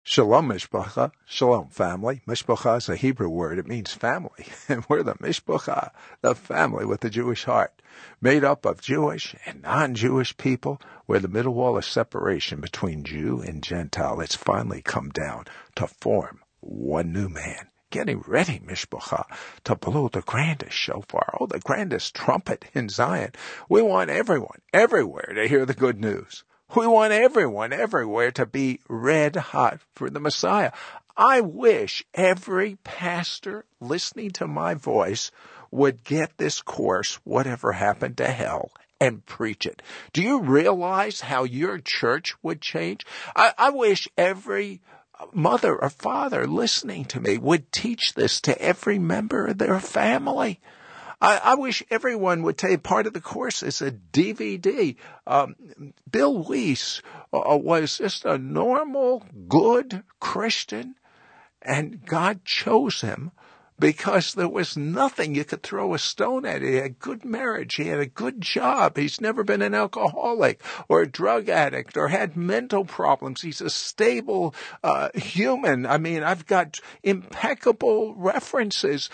Shalom, Mishpacha. Shalom, family. Mishpacha is a Hebrew word. It means family. And we're the Mishpacha, the family with the Jewish heart, made up of Jewish and non-Jewish people, where the middle wall of separation between Jew and Gentile, it's finally come down to form one new man. Getting ready, Mishpacha, to blow the grandest shofar, the grandest trumpet in Zion. We want everyone, everywhere, to hear the good news. We want everyone everywhere to be red hot for the Messiah. I wish every pastor listening to my voice would get this course, Whatever Happened to Hell, and preach it. Do you realize how your church would change? I wish every mother or father listening to me would teach this to every member of their family. I wish everyone would take part of the course as a DVD. Bill Weiss was just a normal, good Christian, and God chose him because there was nothing you could throw a stone at. He had a good marriage. He had a good job. He's never been an alcoholic or a drug addict or had mental problems. He's a stable human. I mean, I've got impeccable references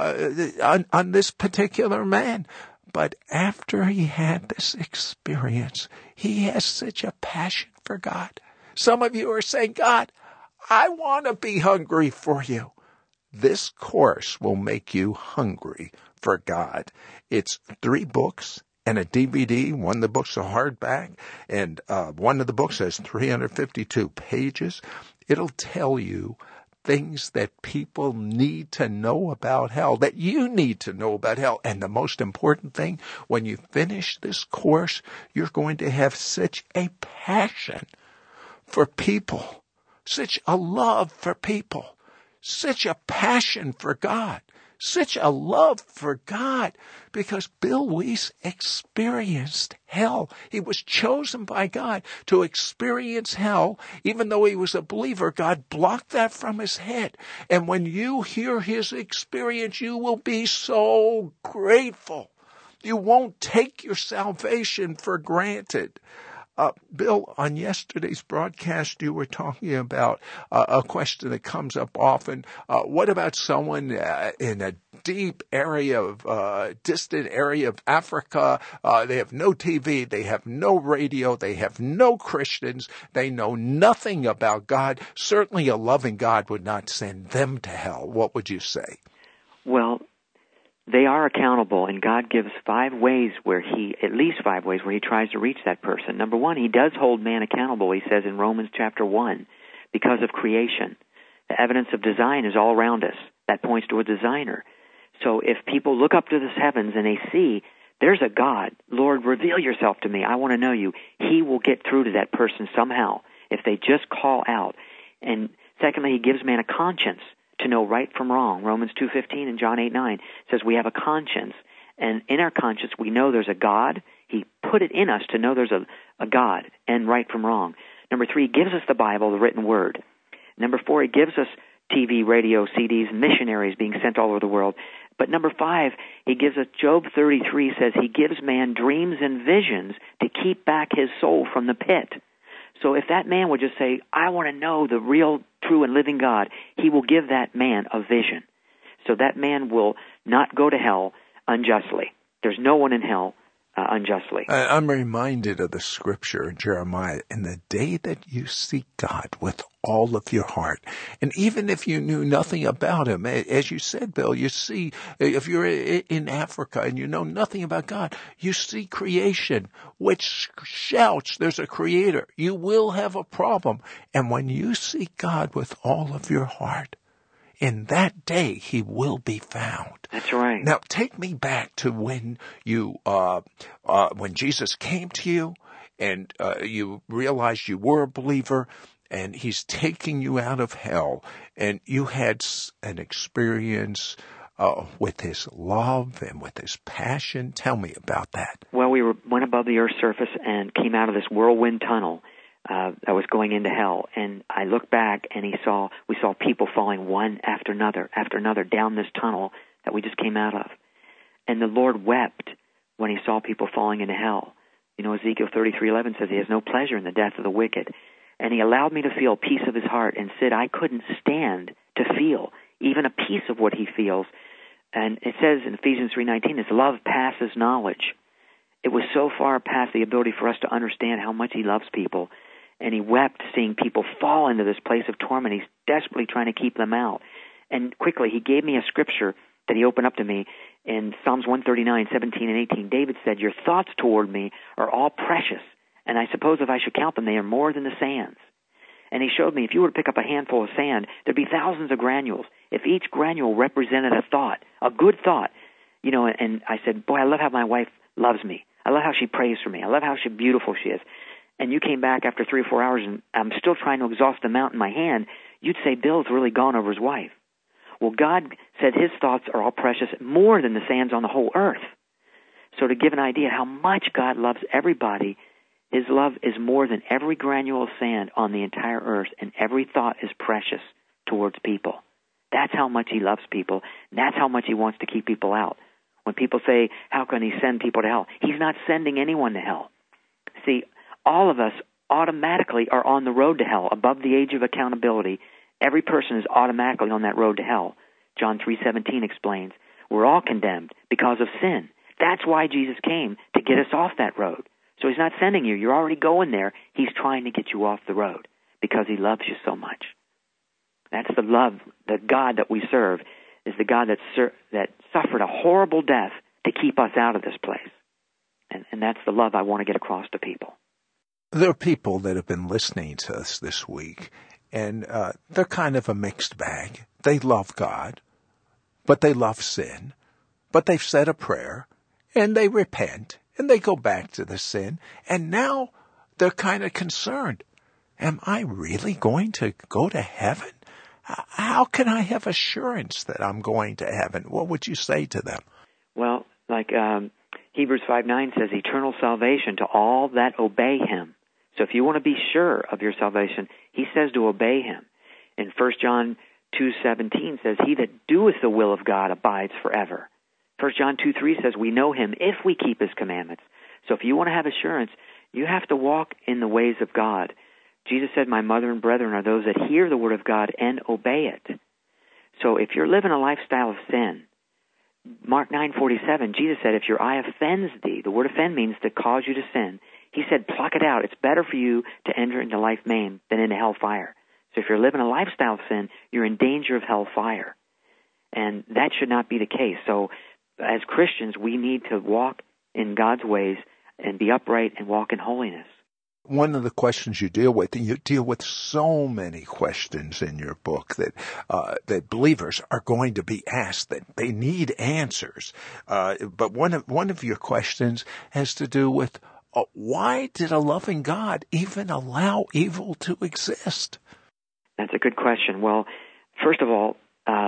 on this particular man. But after he had this experience, he has such a passion for God. Some of you are saying, God, I want to be hungry for you. This course will make you hungry for God. It's 3 books and a DVD. One of the books is a hardback, and one of the books has 352 pages. It'll tell you things that people need to know about hell, that you need to know about hell. And the most important thing, when you finish this course, you're going to have such a passion for people, such a love for people, such a passion for God, such a love for God, because Bill Weiss experienced hell. He was chosen by God to experience hell. Even though he was a believer, God blocked that from his head. And when you hear his experience, you will be so grateful. You won't take your salvation for granted. Bill, on yesterday's broadcast, you were talking about a question that comes up often. What about someone in a deep area of, distant area of Africa? They have no TV, they have no radio, they have no Christians, they know nothing about God. Certainly a loving God would not send them to hell. What would you say? Well, they are accountable, and God gives at least 5 ways where he tries to reach that person. Number 1, he does hold man accountable, he says in Romans chapter 1, because of creation. The evidence of design is all around us. That points to a designer. So if people look up to the heavens and they see, there's a God, Lord, reveal yourself to me, I want to know you, he will get through to that person somehow if they just call out. And secondly, he gives man a conscience to know right from wrong. Romans 2:15 and John 8:9 says we have a conscience. And in our conscience, we know there's a God. He put it in us to know there's a God and right from wrong. Number 3, he gives us the Bible, the written word. Number 4, he gives us TV, radio, CDs, missionaries being sent all over the world. But number 5, he gives us, Job 33 says he gives man dreams and visions to keep back his soul from the pit. So if that man would just say, I want to know the real, true, and living God, he will give that man a vision. So that man will not go to hell unjustly. There's no one in hell unjustly. I'm reminded of the scripture in Jeremiah, in the day that you seek God with all of your heart, and even if you knew nothing about him, as you said, Bill, you see, if you're in Africa and you know nothing about God, you see creation, which shouts, there's a creator. You will have a problem. And when you seek God with all of your heart, in that day he will be found. That's right. Now, take me back to when you, when Jesus came to you, and you realized you were a believer, and he's taking you out of hell, and you had an experience with his love and with his passion. Tell me about that. Well, we went above the Earth's surface and came out of this whirlwind tunnel that was going into hell. And I looked back, and we saw people falling one after another down this tunnel that we just came out of. And the Lord wept when he saw people falling into hell. You know, Ezekiel 33:11 says he has no pleasure in the death of the wicked. And he allowed me to feel a piece of his heart. And Sid, I couldn't stand to feel even a piece of what he feels. And it says in Ephesians 3:19, his love passes knowledge. It was so far past the ability for us to understand how much he loves people. And he wept seeing people fall into this place of torment. He's desperately trying to keep them out. And quickly, he gave me a scripture that he opened up to me in Psalms 139:17 and 18. David said, your thoughts toward me are all precious, and I suppose if I should count them, they are more than the sands. And he showed me, if you were to pick up a handful of sand, there'd be thousands of granules. If each granule represented a thought, a good thought, you know, and I said, boy, I love how my wife loves me. I love how she prays for me. I love how beautiful she is. And you came back after 3 or 4 hours, and I'm still trying to exhaust the amount in my hand, you'd say Bill's really gone over his wife. Well, God said his thoughts are all precious, more than the sands on the whole earth. So to give an idea how much God loves everybody, his love is more than every granule of sand on the entire earth, and every thought is precious towards people. That's how much he loves people, and that's how much he wants to keep people out. When people say, how can he send people to hell? He's not sending anyone to hell. See, all of us automatically are on the road to hell, above the age of accountability. Every person is automatically on that road to hell. John 3:17 explains, we're all condemned because of sin. That's why Jesus came, to get us off that road. So he's not sending you. You're already going there. He's trying to get you off the road because he loves you so much. That's the love. The God that we serve is the God that suffered a horrible death to keep us out of this place. And that's the love I want to get across to people. There are people that have been listening to us this week, and they're kind of a mixed bag. They love God, but they love sin, but they've said a prayer, and they repent, and they go back to the sin, and now they're kind of concerned. Am I really going to go to heaven? How can I have assurance that I'm going to heaven? What would you say to them? Well, like Hebrews 5:9 says, eternal salvation to all that obey him. So if you want to be sure of your salvation, he says to obey him. And 1 John 2:17 says, he that doeth the will of God abides forever. 1 John 2:3 says, we know him if we keep his commandments. So if you want to have assurance, you have to walk in the ways of God. Jesus said, my mother and brethren are those that hear the word of God and obey it. So if you're living a lifestyle of sin, Mark 9:47, Jesus said, if your eye offends thee, the word offend means to cause you to sin. He said, pluck it out. It's better for you to enter into life maimed than into hellfire. So if you're living a lifestyle of sin, you're in danger of hellfire. And that should not be the case. So as Christians, we need to walk in God's ways and be upright and walk in holiness. One of the questions you deal with, and you deal with so many questions in your book that believers are going to be asked, that they need answers. But one of your questions has to do with why did a loving God even allow evil to exist? That's a good question. Well, first of all,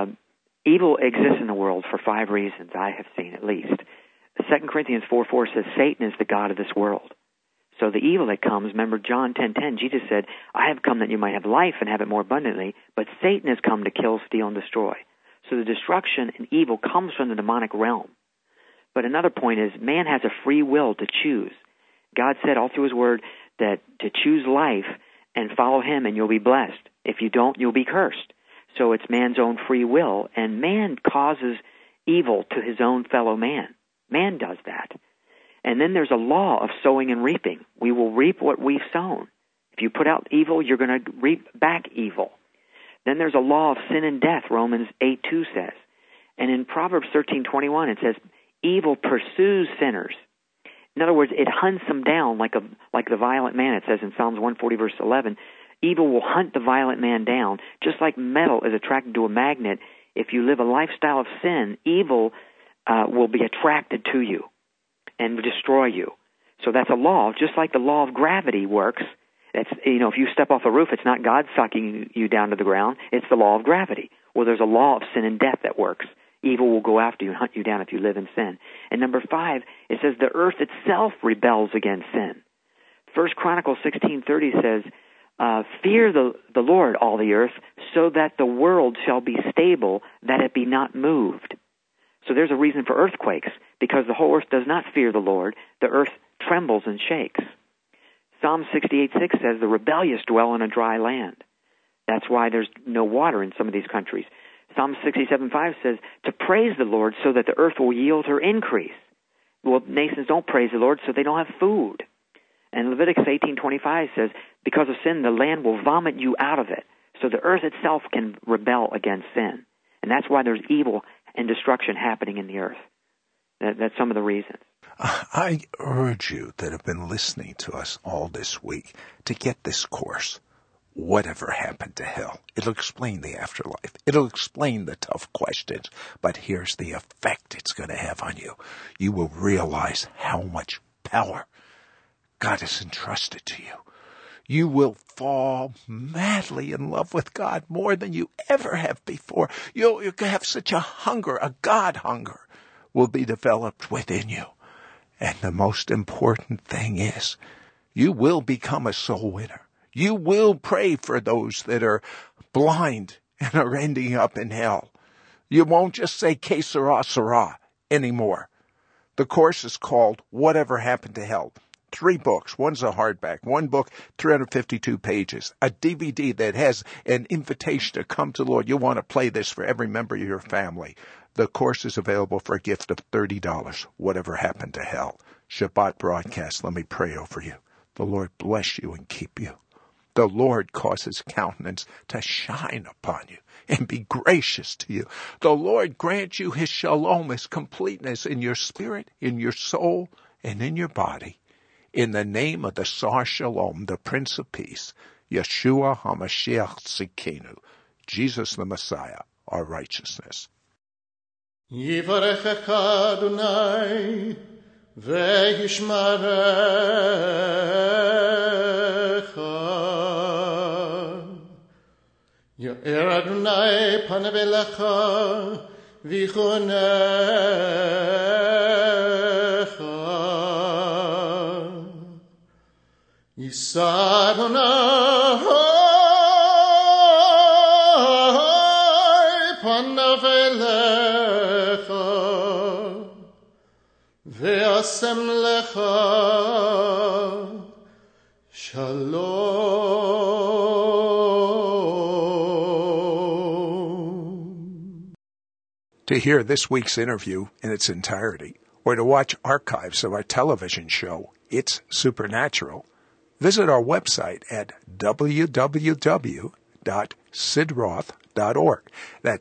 evil exists in the world for 5 reasons, I have seen at least. 2 Corinthians 4:4 says Satan is the god of this world. So the evil that comes, remember John 10:10, Jesus said, I have come that you might have life and have it more abundantly, but Satan has come to kill, steal, and destroy. So the destruction and evil comes from the demonic realm. But another point is man has a free will to choose. God said all through his word that to choose life and follow him and you'll be blessed. If you don't, you'll be cursed. So it's man's own free will, and man causes evil to his own fellow man. Man does that. And then there's a law of sowing and reaping. We will reap what we've sown. If you put out evil, you're going to reap back evil. Then there's a law of sin and death, Romans 8:2 says. And in Proverbs 13:21, it says, evil pursues sinners. In other words, it hunts them down like the violent man. It says in Psalms 140, verse 11, evil will hunt the violent man down, just like metal is attracted to a magnet. If you live a lifestyle of sin, evil will be attracted to you and destroy you. So that's a law, just like the law of gravity works. It's, if you step off a roof, it's not God sucking you down to the ground. It's the law of gravity. Well, there's a law of sin and death that works. Evil will go after you and hunt you down if you live in sin. And number 5, it says the earth itself rebels against sin. 1 Chronicles 16:30 says, fear the Lord, all the earth, so that the world shall be stable, that it be not moved. So there's a reason for earthquakes, because the whole earth does not fear the Lord. The earth trembles and shakes. Psalm 68:6 says the rebellious dwell in a dry land. That's why there's no water in some of these countries. Psalm 67:5 says to praise the Lord so that the earth will yield her increase. Well, nations don't praise the Lord, so they don't have food. And Leviticus 18:25 says, because of sin, the land will vomit you out of it. So the earth itself can rebel against sin. And that's why there's evil and destruction happening in the earth. That's some of the reasons. I urge you that have been listening to us all this week to get this course. Whatever happened to hell? It'll explain the afterlife. It'll explain the tough questions. But here's the effect it's going to have on you. You will realize how much power God has entrusted to you. You will fall madly in love with God more than you ever have before. You'll have such a hunger, a God hunger will be developed within you. And the most important thing is, you will become a soul winner. You will pray for those that are blind and are ending up in hell. You won't just say, que sera, sera anymore. The course is called Whatever Happened to Hell. 3 books. One's a hardback. 1 book, 352 pages. A DVD that has an invitation to come to the Lord. You'll want to play this for every member of your family. The course is available for a gift of $30. Whatever Happened to Hell. Shabbat broadcast. Let me pray over you. The Lord bless you and keep you. The Lord cause his countenance to shine upon you and be gracious to you. The Lord grant you his shalom, his completeness in your spirit, in your soul, and in your body. In the name of the Sar Shalom, the Prince of Peace, Yeshua HaMashiach Tzidkenu, Jesus the Messiah, our righteousness. Yivarechecha Adonai ve'yishmarecha Yo'er Adonai panav elecha v'yichunecha Yisa Adonai panav elecha ve'asem lecha shalom. To hear this week's interview in its entirety, or to watch archives of our television show, It's Supernatural, visit our website at www.sidroth.org. That's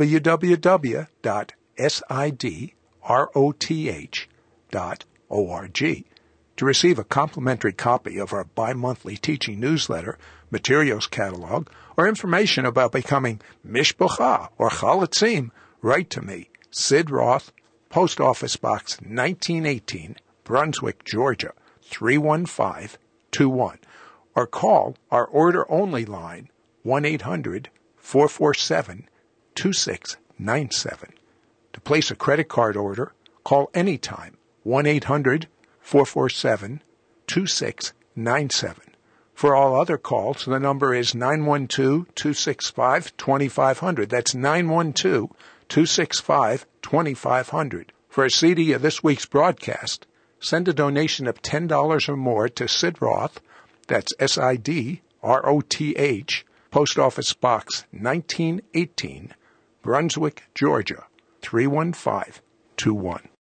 www.sidroth.org. To receive a complimentary copy of our bi-monthly teaching newsletter, materials catalog, or information about becoming Mishpocha or Chalatzim, write to me, Sid Roth, Post Office Box 1918, Brunswick, Georgia, 31521, or call our order-only line, 1-800-447-2697. To place a credit card order, call anytime, 1-800-447-2697. For all other calls, the number is 912-265-2500. That's 912-265-2500. For a CD of this week's broadcast, send a donation of $10 or more to Sid Roth, that's SIDROTH, Post Office Box 1918, Brunswick, Georgia, 31521.